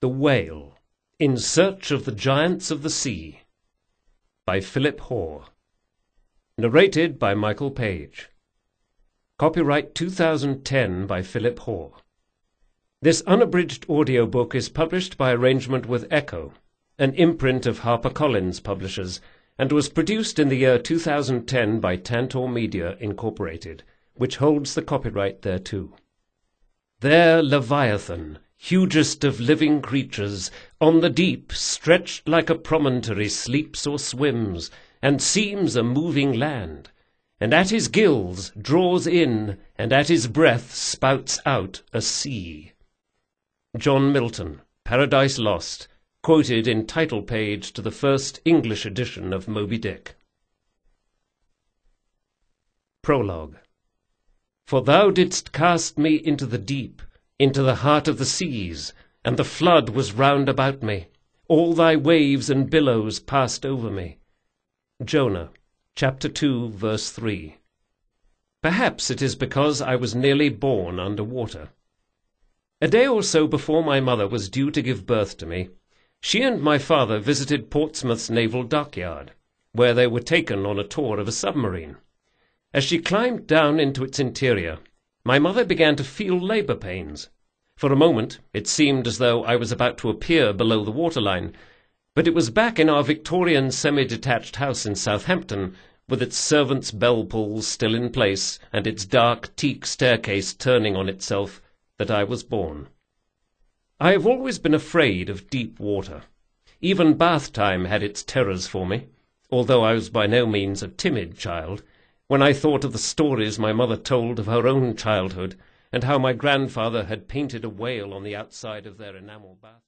The Whale, In Search of the Giants of the Sea, by Philip Hoare. Narrated by Michael Page. Copyright 2010 by Philip Hoare. This unabridged audiobook is published by arrangement with Echo, an imprint of HarperCollins Publishers, and was produced in the year 2010 by Tantor Media, Incorporated, which holds the copyright thereto. There Leviathan, hugest of living creatures, on the deep, stretched like a promontory, sleeps or swims, and seems a moving land, and at his gills draws in, and at his breath spouts out a sea. John Milton, Paradise Lost, quoted in title page to the first English edition of Moby Dick. Prologue. For thou didst cast me into the deep, into the heart of the seas, and the flood was round about me. All thy waves and billows passed over me. Jonah, chapter 2, verse 3. Perhaps it is because I was nearly born under water. A day or so before my mother was due to give birth to me, she and my father visited Portsmouth's naval dockyard, where they were taken on a tour of a submarine. As she climbed down into its interior, my mother began to feel labor pains. For a moment it seemed as though I was about to appear below the waterline, but it was back in our Victorian semi-detached house in Southampton, with its servants' bell-pulls still in place and its dark teak staircase turning on itself, that I was born. I have always been afraid of deep water. Even bath time had its terrors for me, although I was by no means a timid child, when I thought of the stories my mother told of her own childhood, and how my grandfather had painted a whale on the outside of their enamel bath.